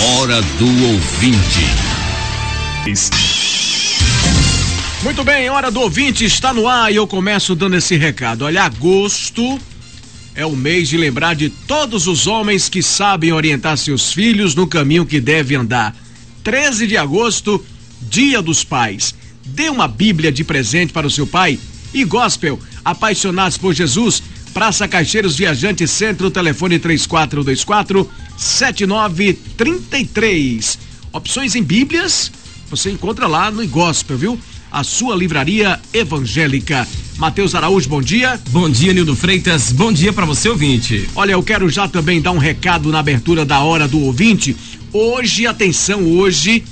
Hora do ouvinte. Muito bem, Hora do Ouvinte está no ar e eu começo dando esse recado. Olha, agosto é o mês de lembrar de todos os homens que sabem orientar seus filhos no caminho que deve andar. 13 de agosto, Dia dos Pais. Dê uma Bíblia de presente para o seu pai. E Gospel, apaixonados por Jesus, Praça Caixeiros Viajantes Centro, telefone 3424-7933. Opções em Bíblias, você encontra lá no Gospel, viu? A sua livraria evangélica. Matheus Araújo, bom dia. Bom dia, Nildo Freitas. Bom dia para você, ouvinte. Olha, eu quero já também dar um recado na abertura da Hora do Ouvinte. Hoje, atenção, hoje,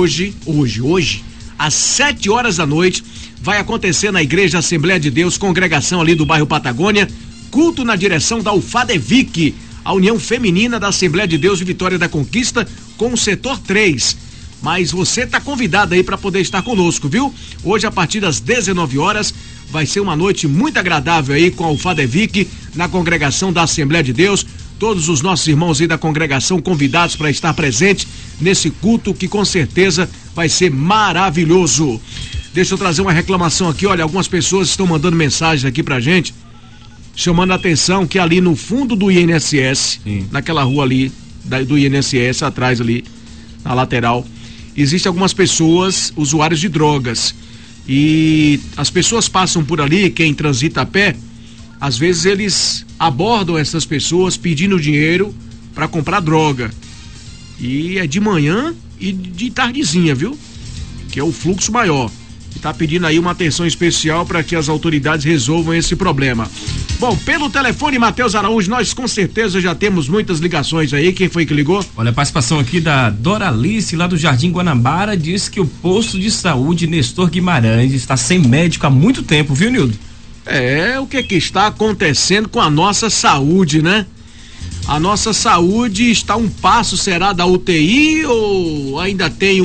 às 7 horas da noite, vai acontecer na Igreja Assembleia de Deus, congregação ali do bairro Patagônia, culto na direção da UFADEVIC, a União Feminina da Assembleia de Deus de Vitória da Conquista, com o setor 3. Mas você está convidado aí para poder estar conosco, viu? Hoje, a partir das 19 horas, vai ser uma noite muito agradável aí com a UFADEVIC, na congregação da Assembleia de Deus. Todos os nossos irmãos aí da congregação convidados para estar presente nesse culto que com certeza vai ser maravilhoso. Deixa eu trazer uma reclamação aqui, olha, algumas pessoas estão mandando mensagens aqui pra gente, chamando a atenção que ali no fundo do INSS, naquela rua ali, do INSS, atrás ali, na lateral, existem algumas pessoas, usuários de drogas, e as pessoas passam por ali, quem transita a pé, às vezes eles abordam essas pessoas pedindo dinheiro para comprar droga, e é de manhã e de tardezinha, viu? Que é o fluxo maior. Está pedindo aí uma atenção especial para que as autoridades resolvam esse problema. Bom, pelo telefone, Matheus Araújo, nós com certeza já temos muitas ligações aí. Quem foi que ligou? Olha, a participação aqui da Doralice, lá do Jardim Guanabara, diz que o posto de saúde Nestor Guimarães está sem médico há muito tempo, viu, Nildo? O que está acontecendo com a nossa saúde, né? A nossa saúde está um passo, será, da UTI ou ainda tem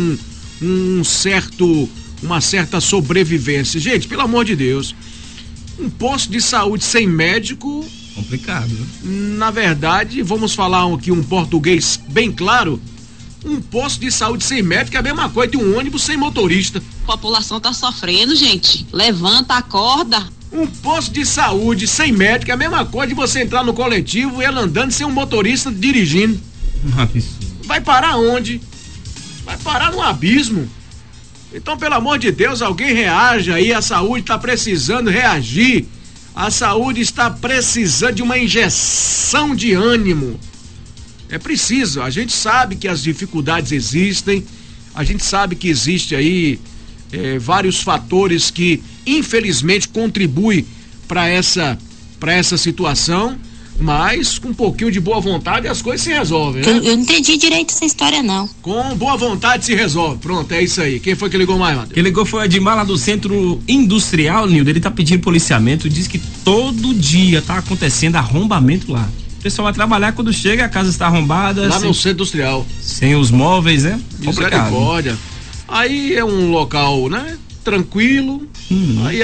uma certa sobrevivência? Gente, pelo amor de Deus, um posto de saúde sem médico, complicado, né? Na verdade, vamos falar aqui um português bem claro, um posto de saúde sem médico é a mesma coisa de um ônibus sem motorista. A população tá sofrendo, gente. Levanta, acorda. Um posto de saúde sem médico é a mesma coisa de você entrar no coletivo e ela andando sem um motorista dirigindo. Vai parar onde? Vai parar num abismo. Então, pelo amor de Deus, alguém reaja aí, a saúde está precisando reagir, a saúde está precisando de uma injeção de ânimo. É preciso, a gente sabe que as dificuldades existem, a gente sabe que existe aí vários fatores que infelizmente contribuem para essa situação, mas com um pouquinho de boa vontade as coisas se resolvem, né? Eu não entendi direito essa história, não. Com boa vontade se resolve. Pronto, é isso aí. Quem foi que ligou mais, Matheus? Quem ligou foi o Edmar, lá do Centro Industrial, Nildo. Ele tá pedindo policiamento, diz que todo dia tá acontecendo arrombamento lá. O pessoal vai trabalhar, quando chega a casa está arrombada. Lá no Centro Industrial. Sem os móveis, né? Misericórdia. Aí é um local, né? Tranquilo. Aí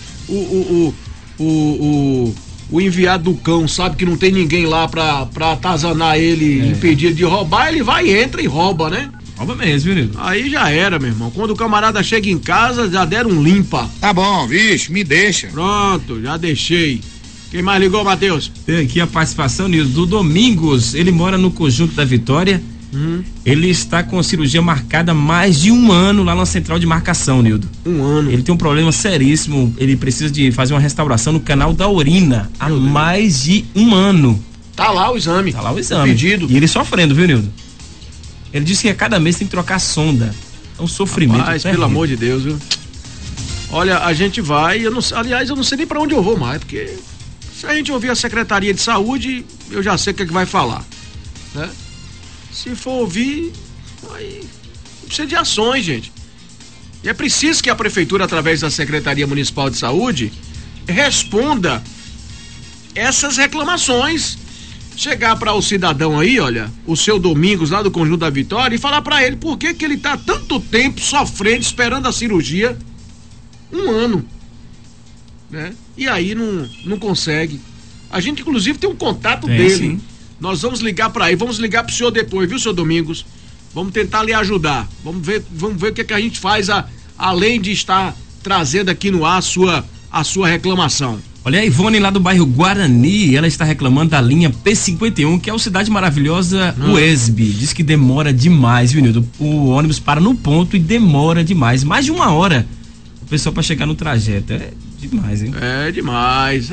o enviado do cão sabe que não tem ninguém lá pra atazanar ele, impedir de roubar, ele vai, entra e rouba, né? Rouba mesmo, menino. Aí já era, meu irmão. Quando o camarada chega em casa, já deram um limpa. Tá bom, vixe, me deixa. Pronto, já deixei. Quem mais ligou, Matheus? Tem aqui a participação, Nildo, do Domingos. Ele mora no Conjunto da Vitória. Ele está com cirurgia marcada há mais de um ano lá na central de marcação, Nildo. Um ano. Ele tem um problema seríssimo, ele precisa de fazer uma restauração no canal da urina há mais de um ano. Tá lá o exame. Tá lá o exame. Pedido. E ele sofrendo, viu, Nildo? Ele disse que a cada mês tem que trocar a sonda. É um sofrimento. Mas pelo amor de Deus, viu? Olha, a gente vai, aliás, eu não sei nem pra onde eu vou mais, porque se a gente ouvir a Secretaria de Saúde, eu já sei o que é que vai falar, né? Se for ouvir, aí precisa de ações, gente. E é preciso que a Prefeitura, através da Secretaria Municipal de Saúde, responda essas reclamações. Chegar para o cidadão aí, olha, o seu Domingos lá do Conjunto da Vitória, e falar para ele por que ele tá tanto tempo sofrendo, esperando a cirurgia, um ano, né? E aí não consegue. A gente inclusive tem um contato dele. Sim. Nós vamos ligar para ele, vamos ligar pro senhor depois, viu, seu Domingos? Vamos tentar lhe ajudar. Vamos ver o que a gente faz além de estar trazendo aqui no ar a sua reclamação. Olha, a Ivone lá do bairro Guarani, ela está reclamando da linha P51, que é o Cidade Maravilhosa UESB. Diz que demora demais, viu, Nildo? O ônibus para no ponto e demora demais. Mais de 1 hora o pessoal para chegar no trajeto. É demais, hein? É demais.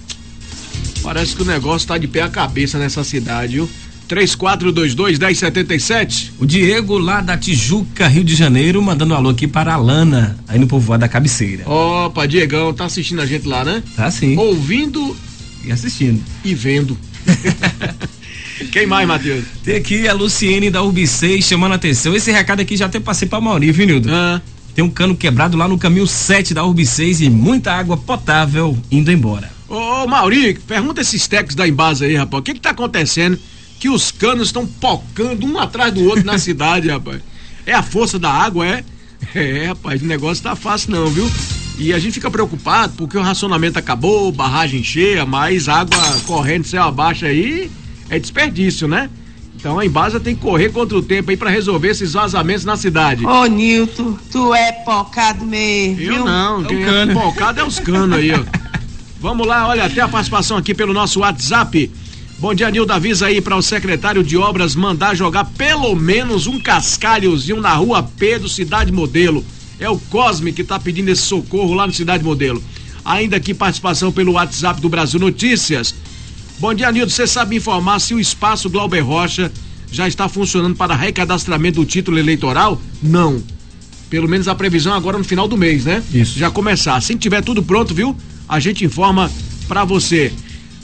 Parece que o negócio tá de pé a cabeça nessa cidade, viu? 3422-1077. O Diego lá da Tijuca, Rio de Janeiro, mandando um alô aqui para a Lana, aí no povoado da Cabeceira. Opa, Diegão, tá assistindo a gente lá, né? Tá sim. Ouvindo e assistindo. E vendo. Quem mais, Matheus? Tem aqui a Luciene da UB6 chamando a atenção. Esse recado aqui já até passei pra Mauri, viu, Nildo? Tem um cano quebrado lá no caminho 7 da UB6 e muita água potável indo embora. Ô, Mauri, pergunta esses técnicos da Embasa aí, rapaz. O que tá acontecendo? Que os canos estão pocando um atrás do outro na cidade, rapaz. É a força da água, é? É, rapaz, o negócio tá fácil não, viu? E a gente fica preocupado porque o racionamento acabou, barragem cheia, mas água correndo céu abaixo aí é desperdício, né? Então a Embasa tem que correr contra o tempo aí pra resolver esses vazamentos na cidade. Ô, Nilton, tu é pocado mesmo. Eu não, quem é pocado é os canos aí, ó. Vamos lá, olha, até a participação aqui pelo nosso WhatsApp. Bom dia, Nildo, avisa aí para o secretário de obras mandar jogar pelo menos um cascalhozinho na rua P do Cidade Modelo. É o Cosme que tá pedindo esse socorro lá no Cidade Modelo. Ainda aqui participação pelo WhatsApp do Brasil Notícias. Bom dia, Nildo, você sabe informar se o espaço Glauber Rocha já está funcionando para recadastramento do título eleitoral? Não. Pelo menos a previsão agora no final do mês, né? Isso. Já começar. Assim que tiver tudo pronto, viu? A gente informa para você.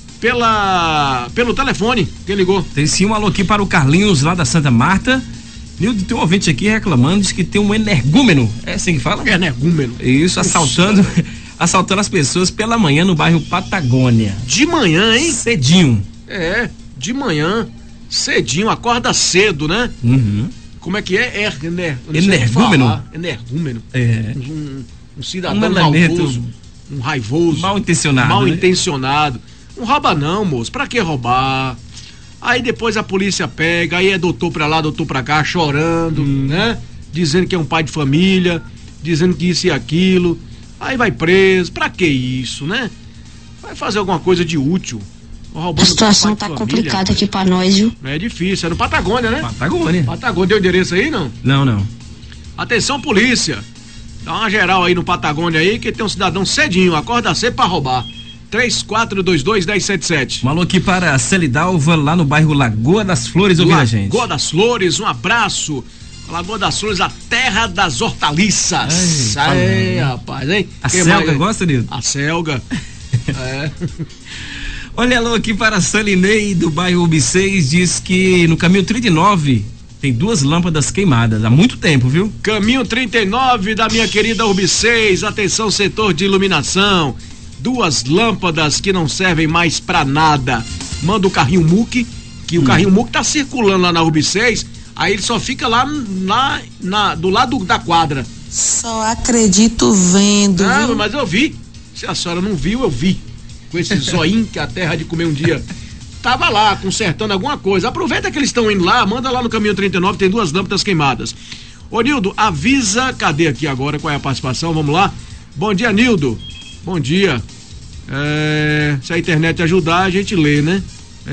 Pelo telefone, quem ligou? Tem sim um alô aqui para o Carlinhos lá da Santa Marta. Nildo, tem um ouvinte aqui reclamando, diz que tem um energúmeno, é assim que fala? Energúmeno. Isso, assaltando as pessoas pela manhã no bairro Patagônia. De manhã, hein? Cedinho. É, de manhã, cedinho, acorda cedo, né? Uhum. Como é que é? Energúmeno. Energúmeno. É. Um cidadão maldoso, um raivoso. Mal intencionado. Mal né? intencionado. Não rouba não, moço. Pra que roubar? Aí depois a polícia pega, aí é doutor pra lá, doutor pra cá, chorando, né? Dizendo que é um pai de família, dizendo que isso e aquilo. Aí vai preso. Pra que isso, né? Vai fazer alguma coisa de útil. A situação tá complicada aqui pra nós, viu? É difícil. É no Patagônia, né? Patagônia. Patagônia. Deu endereço aí, não? Não. Atenção, polícia. Dá uma geral aí no Patagônia aí, que tem um cidadão cedinho, acorda cedo pra roubar. 3422-1077. Um alô aqui para a Celidalva, lá no bairro Lagoa das Flores, ouvindo a gente. Lagoa das Flores, um abraço. Lagoa das Flores, a terra das hortaliças. Aí, rapaz, hein? A Selga gosta, Nildo? A Selga. É. Olha, alô aqui para a Salinei do bairro UB6, diz que no caminho 39 tem 2 lâmpadas queimadas há muito tempo, viu? Caminho 39 da minha querida UB6, atenção setor de iluminação. 2 lâmpadas que não servem mais pra nada. Manda o carrinho Muque, que o carrinho Muque tá circulando lá na UB6, aí ele só fica lá do lado da quadra. Só acredito vendo. Não, viu? mas eu vi. Se a senhora não viu, eu vi. Com esse zoinho que a terra de comer um dia. Tava lá, consertando alguma coisa. Aproveita que eles estão indo lá, manda lá no caminho 39, tem 2 lâmpadas queimadas. Ô Nildo, avisa, cadê aqui agora, qual é a participação? Vamos lá. Bom dia, Nildo. Bom dia. Se a internet ajudar, a gente lê, né?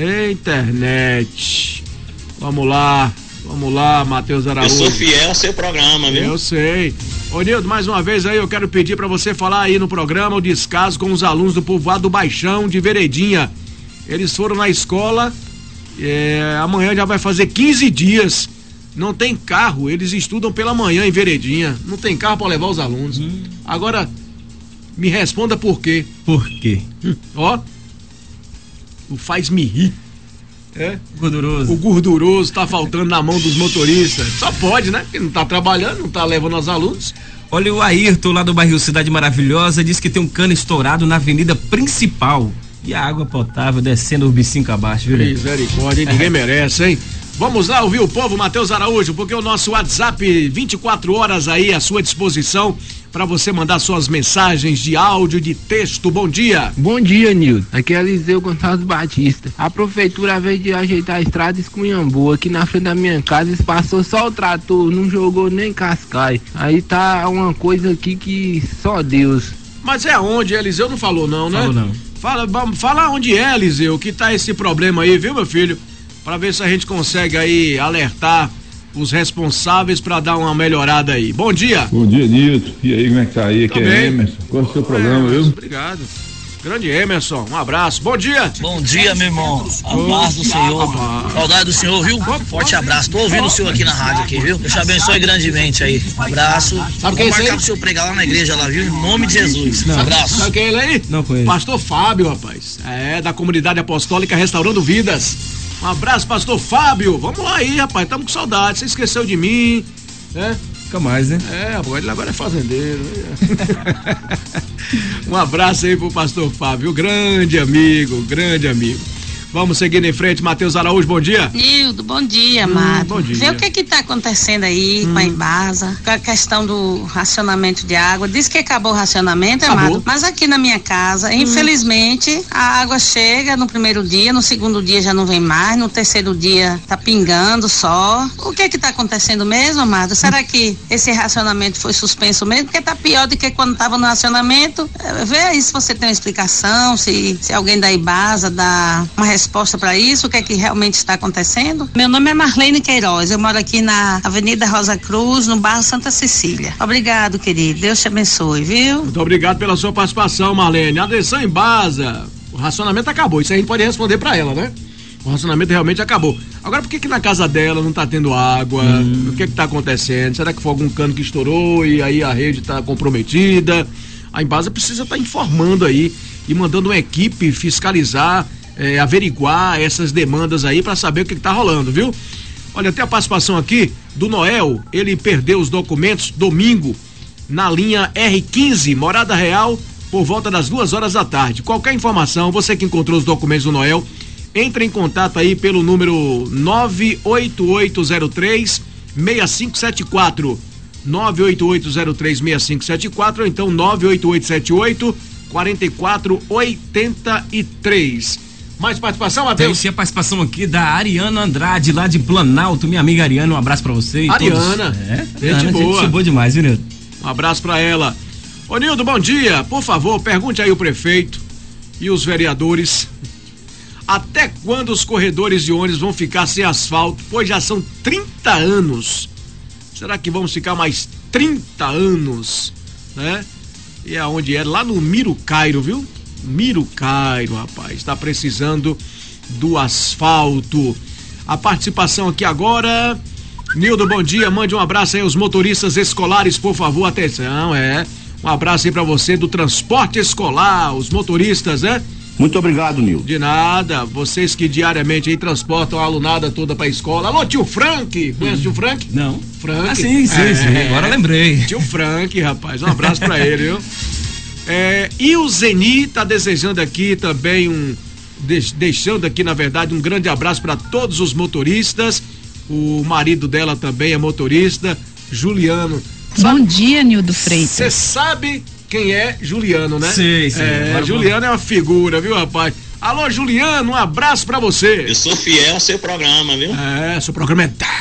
Internet. Vamos lá, Matheus Araújo. Eu sou fiel ao seu programa, viu? Eu sei. Ô Nildo, mais uma vez aí eu quero pedir pra você falar aí no programa o descaso com os alunos do povoado do Baixão de Veredinha. Eles foram na escola, amanhã já vai fazer 15 dias. Não tem carro, eles estudam pela manhã em Veredinha. Não tem carro pra levar os alunos. Agora, me responda por quê. Por quê? Ó, o faz-me rir. Gorduroso. O gorduroso tá faltando na mão dos motoristas. Só pode, né? Porque não tá trabalhando, não tá levando os alunos. Olha, o Ayrton lá do bairro Cidade Maravilhosa diz que tem um cano estourado na avenida principal e a água potável descendo o Urbicinco abaixo, viu? Misericórdia, hein? Ninguém merece, hein? Vamos lá ouvir o povo, Matheus Araújo, porque o nosso WhatsApp 24 horas aí à sua disposição para você mandar suas mensagens de áudio, de texto. Bom dia. Bom dia, Nildo. Aqui é Eliseu Gonçalves Batista. A prefeitura veio de ajeitar a estrada esculhambou. Aqui na frente da minha casa passou só o trator, não jogou nem cascai. Aí tá uma coisa aqui que só Deus. Mas é onde? Eliseu não falou não, né? Falou não. Fala onde é, Eliseu, que tá esse problema aí, viu, meu filho? Pra ver se a gente consegue aí alertar os responsáveis pra dar uma melhorada aí. Bom dia. Bom dia, Nilton. E aí, como é que tá aí? Aqui é Emerson. Qual é o seu programa, viu? Obrigado. Grande Emerson, um abraço. Bom dia. Bom dia, meu irmão. A paz do Senhor. Saudade do Senhor, viu? Forte abraço. Tô ouvindo o senhor aqui na rádio, aqui, viu? Deus te abençoe grandemente aí. Um abraço. Sabe quem é esse aí? Vou marcar pro senhor pregar lá na igreja, lá, viu? Em nome de Jesus. Um abraço. Sabe quem é ele aí? Não conheço. Pastor Fábio, rapaz. É, da Comunidade Apostólica Restaurando Vidas. Um abraço, Pastor Fábio. Vamos lá aí, rapaz. Tamo com saudade. Você esqueceu de mim, né? Fica mais, né? Ele agora é fazendeiro. Um abraço aí pro Pastor Fábio, grande amigo. Vamos seguindo em frente, Matheus Araújo, bom dia. Nildo, bom dia, amado. Bom dia. Vê o que tá acontecendo aí com a Embasa, com a questão do racionamento de água. Diz que acabou o racionamento, amado, mas aqui na minha casa, infelizmente, a água chega no primeiro dia, no segundo dia já não vem mais, no terceiro dia tá pingando só. O que tá acontecendo mesmo, amado? Será que esse racionamento foi suspenso mesmo? Porque tá pior do que quando tava no racionamento. Vê aí se você tem uma explicação, se alguém da Embasa dá uma resposta para isso, o que é que realmente está acontecendo. Meu nome é Marlene Queiroz, eu moro aqui na Avenida Rosa Cruz, no bairro Santa Cecília. Obrigado, querido, Deus te abençoe, viu? Muito obrigado pela sua participação, Marlene. Atenção, Embasa, o racionamento acabou, isso aí a gente pode responder para ela, né? O racionamento realmente acabou. Agora, por que na casa dela não tá tendo água? O que tá acontecendo? Será que foi algum cano que estourou e aí a rede tá comprometida? A Embasa precisa estar informando aí e mandando uma equipe fiscalizar, averiguar essas demandas aí para saber o que tá rolando, viu? Olha, tem a participação aqui do Noel, ele perdeu os documentos domingo na linha R15, Morada Real, por volta das 2 da tarde. Qualquer informação, você que encontrou os documentos do Noel, entre em contato aí pelo número 98803 6574, 988036574, ou então 98878 4483. Mais participação, Matheus? Tem sim a participação aqui da Ariana Andrade, lá de Planalto. Minha amiga Ariana, um abraço pra você. Ariana, gente boa. Gente boa demais, viu, Nildo? Um abraço pra ela. Ô, Nildo, bom dia. Por favor, pergunte aí o prefeito e os vereadores até quando os corredores de ônibus vão ficar sem asfalto, pois já são 30 anos. Será que vamos ficar mais 30 anos, né? E aonde é? Lá no Miro Cairo, viu? Miro Cairo, rapaz, tá precisando do asfalto. A participação aqui agora, Nildo, bom dia, mande um abraço aí aos motoristas escolares, por favor, atenção, um abraço aí pra você do transporte escolar, os motoristas, né? Muito obrigado, Nildo. De nada, vocês que diariamente aí transportam a alunada toda pra escola. Alô, tio Frank, conhece o tio Frank? Não. Frank? Sim, agora lembrei. Tio Frank, rapaz, um abraço pra ele, viu? E o Zeni tá desejando aqui também deixando aqui, na verdade, um grande abraço para todos os motoristas. O marido dela também é motorista, Juliano. Bom dia, Nildo Freitas. Você sabe quem é Juliano, né? Sim. Juliano é uma figura, viu, rapaz? Alô, Juliano, um abraço pra você. Eu sou fiel ao seu programa, viu? Seu programa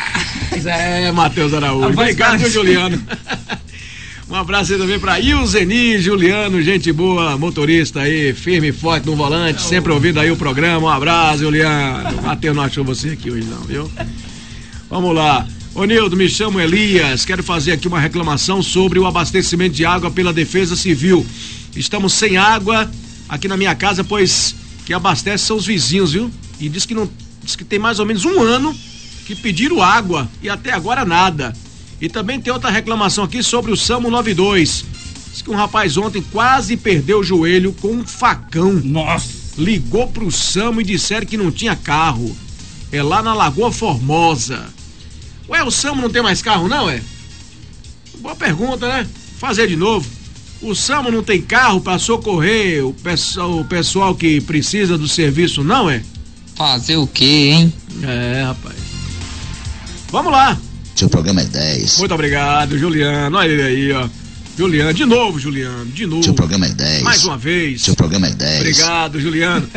é Matheus Araújo. Obrigado, viu, Juliano? Um abraço aí também pra Ilzeni, Juliano, gente boa, motorista aí, firme e forte no volante, sempre ouvindo aí o programa. Um abraço, Juliano. Matheus não achou você aqui hoje não, viu? Vamos lá. Ô, Nildo, me chamo Elias, quero fazer aqui uma reclamação sobre o abastecimento de água pela Defesa Civil. Estamos sem água aqui na minha casa, pois que abastece são os vizinhos, viu? E diz que tem mais ou menos um ano que pediram água e até agora nada. E também tem outra reclamação aqui sobre o SAMU 92. Diz que um rapaz ontem quase perdeu o joelho com um facão. Nossa! Ligou pro SAMU e disseram que não tinha carro. É lá na Lagoa Formosa. Ué, o SAMU não tem mais carro, não, é? Boa pergunta, né? Fazer de novo. O SAMU não tem carro para socorrer o pessoal que precisa do serviço, não, é? Fazer o quê, hein? Rapaz. Vamos lá. Seu programa é 10. Muito obrigado, Juliano. Olha ele aí, ó. Juliano, de novo, Juliano, de novo. Seu programa é 10. Mais uma vez. Seu programa é 10. Obrigado, Juliano.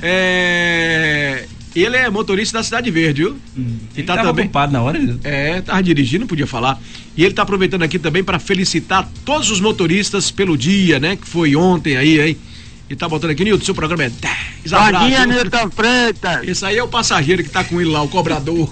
Ele é motorista da Cidade Verde, viu? Ele tá também ocupado na hora? Tava dirigindo, não podia falar. E ele tá aproveitando aqui também para felicitar todos os motoristas pelo dia, né? Que foi ontem aí, hein? E tá botando aqui, Nilton, seu programa é 10. Bom dia, Nilton Freitas. Esse aí é o passageiro que tá com ele lá, o cobrador.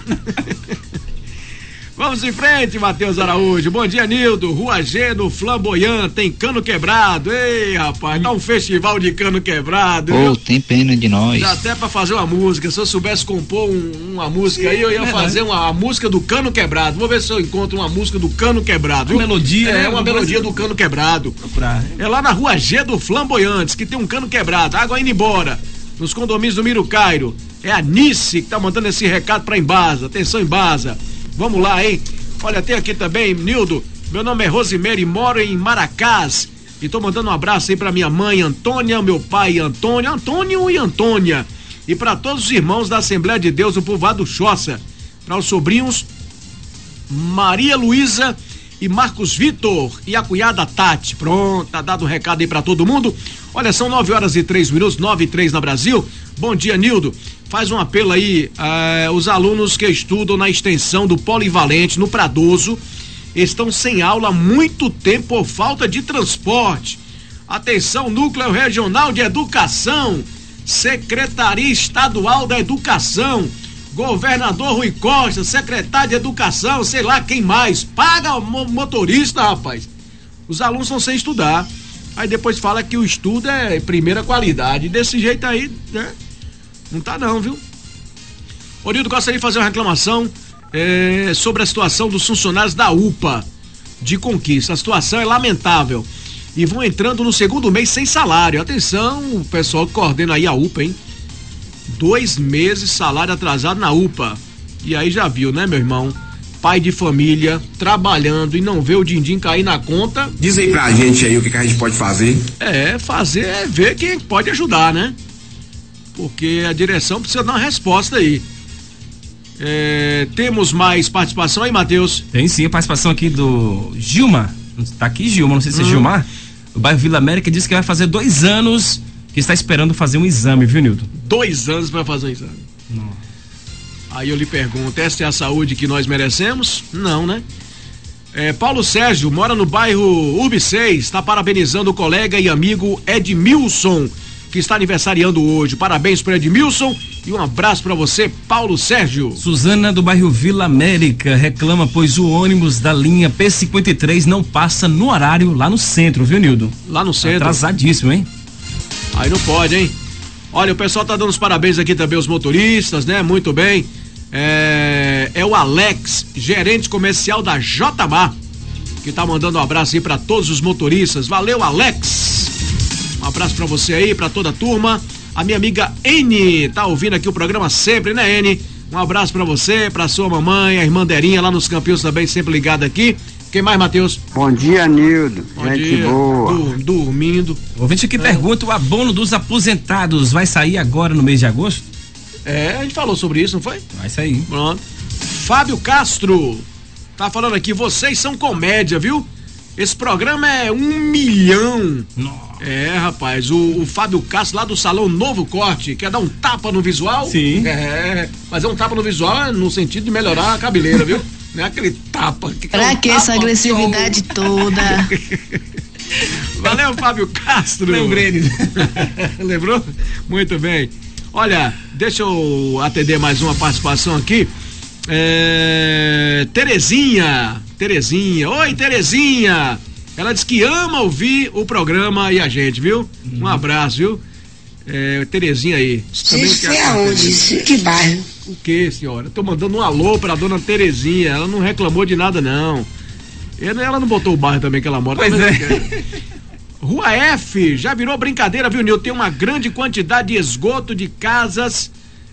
Vamos em frente, Matheus Araújo. Bom dia, Nildo. Rua G, no Flamboyant, tem cano quebrado. Ei, rapaz, tá um festival de cano quebrado. Tem pena de nós. Dá até pra fazer uma música. Se eu soubesse compor uma música aí, eu ia fazer uma música do cano quebrado. Vou ver se eu encontro uma música do cano quebrado. Uma melodia, né? Uma melodia do cano quebrado. É lá na Rua G do Flamboyant, que tem um cano quebrado. Água indo embora. Nos condomínios do Miro Cairo. É a Nice que tá mandando esse recado pra Embasa. Atenção, Embasa. Vamos lá, hein? Olha, tem aqui também, Nildo, meu nome é Rosimeire, moro em Maracás e tô mandando um abraço aí pra minha mãe Antônia, meu pai Antônio e Antônia, e pra todos os irmãos da Assembleia de Deus do Povoado Choça, pra os sobrinhos Maria Luísa e Marcos Vitor e a cunhada Tati. Pronto, tá dado o recado aí pra todo mundo. Olha, são 9h03, 9h03 na Brasil. Bom dia, Nildo. Faz um apelo aí, os alunos que estudam na extensão do Polivalente, no Pradoso, estão sem aula há muito tempo por falta de transporte. Atenção, Núcleo Regional de Educação, Secretaria Estadual da Educação, Governador Rui Costa, Secretário de Educação, sei lá quem mais, paga o motorista, rapaz. Os alunos estão sem estudar. Aí depois fala que o estudo é primeira qualidade. Desse jeito aí, né? Não tá não, viu? Ô Nildo, gostaria de fazer uma reclamação sobre a situação dos funcionários da UPA de Conquista. A situação é lamentável e vão entrando no segundo mês sem salário. Atenção, o pessoal que coordena aí a UPA, hein? 2 meses salário atrasado na UPA. E aí já viu, né, meu irmão? Pai de família, trabalhando e não vê o din-din cair na conta. Diz aí pra gente aí o que a gente pode fazer. Fazer é ver quem pode ajudar, né? Porque a direção precisa dar uma resposta aí. Temos mais participação aí, Matheus? Tem sim, a participação aqui do Gilmar. Tá aqui, Gilmar, não sei se é Gilmar. O bairro Vila América disse que vai fazer 2 anos que está esperando fazer um exame, viu, Nilton? 2 anos para fazer um exame. Não. Aí eu lhe pergunto, essa é a saúde que nós merecemos? Não, né? Paulo Sérgio mora no bairro UB6, está parabenizando o colega e amigo Edmilson, que está aniversariando hoje. Parabéns para Edmilson e um abraço para você, Paulo Sérgio. Suzana do bairro Vila América reclama pois o ônibus da linha P53 não passa no horário lá no centro, viu, Nildo? Lá no centro. Atrasadíssimo, hein? Aí não pode, hein? Olha, o pessoal tá dando os parabéns aqui também, os motoristas, né? Muito bem. É o Alex, gerente comercial da JMA, que tá mandando um abraço aí pra todos os motoristas. Valeu, Alex! Um abraço pra você aí, pra toda a turma. A minha amiga N tá ouvindo aqui o programa sempre, né, N? Um abraço pra você, pra sua mamãe, a irmã Derinha lá nos Campinhos também, sempre ligada aqui. Quem mais, Matheus? Bom dia, Nildo. Gente boa. Dormindo. O ouvinte que pergunta, o abono dos aposentados vai sair agora no mês de agosto? A gente falou sobre isso, não foi? Vai sair. Pronto. Fábio Castro tá falando aqui, vocês são comédia, viu? Esse programa é 1 milhão. Nossa. Rapaz, o Fábio Castro lá do Salão Novo Corte, quer dar um tapa no visual? Sim. Mas é um tapa no visual no sentido de melhorar a cabeleira, viu? Não é aquele tapa. Pra que essa agressividade toda? Valeu, Fábio Castro. Lembrei. Lembrou? Muito bem. Olha, deixa eu atender mais uma participação aqui. Terezinha. Oi, Terezinha. Ela diz que ama ouvir o programa e a gente, viu? Um abraço, viu? Terezinha aí. Isso é aonde? Que bairro? O que, senhora? Tô mandando um alô pra dona Terezinha. Ela não reclamou de nada, não. Ela não botou o bairro também que ela mora. Pois é. Rua F, já virou brincadeira, viu, Nil? Tem uma grande quantidade de esgoto de casas.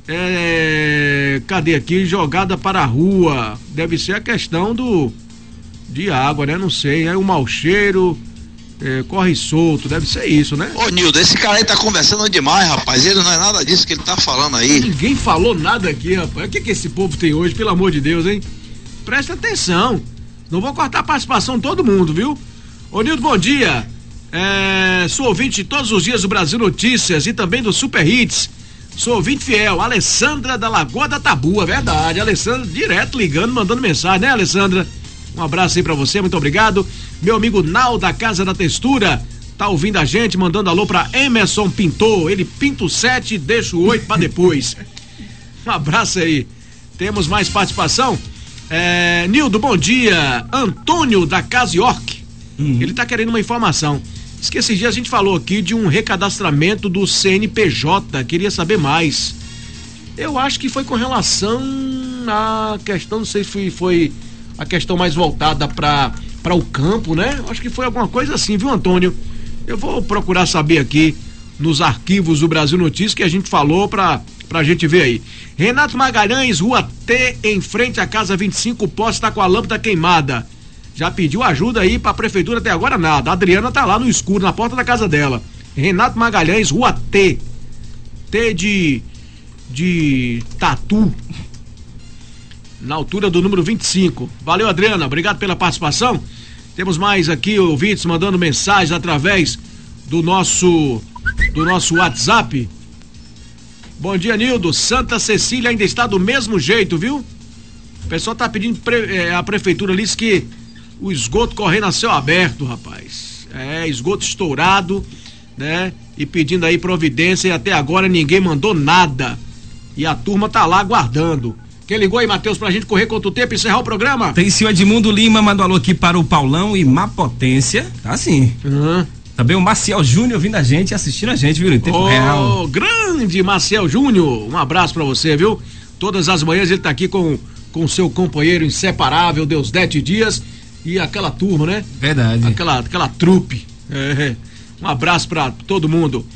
Cadê aqui? Jogada para a rua. Deve ser a questão de água, né? Não sei. O mau cheiro. Corre solto, deve ser isso, né? Ô Nildo, esse cara aí tá conversando demais, rapaz, ele não é nada disso que ele tá falando aí. Ninguém falou nada aqui, rapaz. O que esse povo tem hoje, pelo amor de Deus, hein? Presta atenção, não vou cortar a participação de todo mundo, viu? Ô Nildo, bom dia. Sou ouvinte todos os dias do Brasil Notícias e também do Super Hits. Sou ouvinte fiel, Alessandra da Lagoa da Tabua, verdade. Alessandra direto ligando, mandando mensagem, né, Alessandra? Um abraço aí pra você, muito obrigado. Meu amigo Nau da Casa da Textura tá ouvindo a gente, mandando alô pra Emerson Pintor. Ele pinta o 7 e deixa o 8 pra depois. Um abraço aí. Temos mais participação? Nildo, bom dia. Antônio da Casa York. Ele tá querendo uma informação. Diz que esses dias a gente falou aqui de um recadastramento do CNPJ. Queria saber mais. Eu acho que foi com relação à questão, não sei se foi a questão mais voltada para o campo, né? Acho que foi alguma coisa assim, viu, Antônio? Eu vou procurar saber aqui nos arquivos do Brasil Notícias que a gente falou pra gente ver aí. Renato Magalhães, Rua T, em frente à Casa 25, o poste tá com a lâmpada queimada. Já pediu ajuda aí pra prefeitura, até agora nada. A Adriana tá lá no escuro, na porta da casa dela. Renato Magalhães, Rua T. T de Tatu. Na altura do número 25. Valeu, Adriana, obrigado pela participação. Temos mais aqui ouvintes mandando mensagens através do nosso WhatsApp. Bom dia, Nildo. Santa Cecília ainda está do mesmo jeito, viu? O pessoal tá pedindo, a prefeitura diz que o esgoto correndo a céu aberto, rapaz. Esgoto estourado, né? E pedindo aí providência, e até agora ninguém mandou nada. E a turma tá lá aguardando. Quem ligou aí, Matheus, pra gente correr contra o tempo e encerrar o programa? Tem senhor Edmundo Lima, mandou alô aqui para o Paulão e Má Potência. Tá sim. Também o Maciel Júnior vindo a gente e assistindo a gente, viu? Em tempo real. Grande Maciel Júnior. Um abraço pra você, viu? Todas as manhãs ele tá aqui com seu companheiro inseparável, Deusdete Dias, e aquela turma, né? Verdade. Aquela trupe. Um abraço pra todo mundo.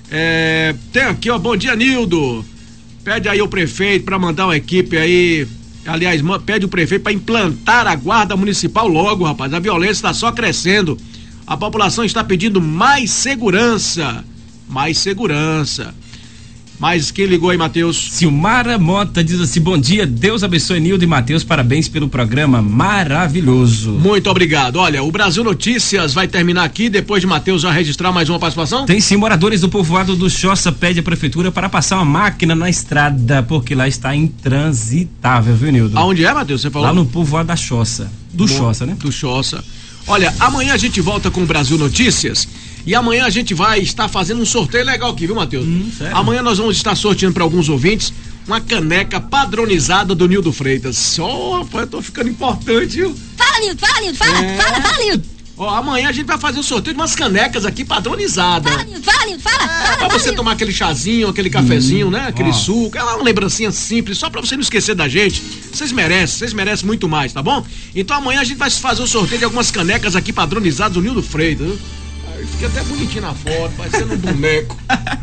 Tem aqui, ó, bom dia, Nildo. Pede aí o prefeito pra mandar uma equipe aí. Aliás, pede o prefeito pra implantar a guarda municipal logo, rapaz. A violência tá só crescendo. A população está pedindo mais segurança. Mais segurança. Mas quem ligou aí, Matheus? Silmara Mota diz assim: bom dia, Deus abençoe Nildo e Matheus, parabéns pelo programa maravilhoso. Muito obrigado. Olha, o Brasil Notícias vai terminar aqui, depois de Matheus já registrar mais uma participação? Tem sim, moradores do povoado do Choça pede a prefeitura para passar uma máquina na estrada, porque lá está intransitável, viu, Nildo? Aonde é, Matheus? Você falou? Lá no povoado da Choça. Do Choça, né? Do Choça. Olha, amanhã a gente volta com o Brasil Notícias. E amanhã a gente vai estar fazendo um sorteio legal aqui, viu, Matheus? Amanhã nós vamos estar sorteando para alguns ouvintes uma caneca padronizada do Nildo Freitas. Rapaz, eu tô ficando importante, viu? Fala, Nildo, fala, Nildo. Amanhã a gente vai fazer um sorteio de umas canecas aqui padronizadas. Fala, Nildo, fala. Pra você tomar aquele chazinho, aquele cafezinho, né? Aquele suco, é uma lembrancinha simples, só pra você não esquecer da gente. Vocês merecem muito mais, tá bom? Então amanhã a gente vai fazer um sorteio de algumas canecas aqui padronizadas do Nildo Freitas, viu? Fiquei até bonitinho na foto, parecendo um boneco.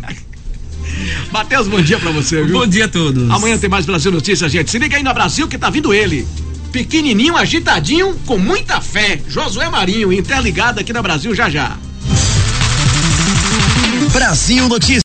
Matheus, bom dia pra você, viu? Bom dia a todos. Amanhã tem mais Brasil Notícias, gente. Se liga aí no Brasil que tá vindo ele. Pequenininho, agitadinho, com muita fé. Josué Marinho, interligado aqui na Brasil já. Brasil Notícias.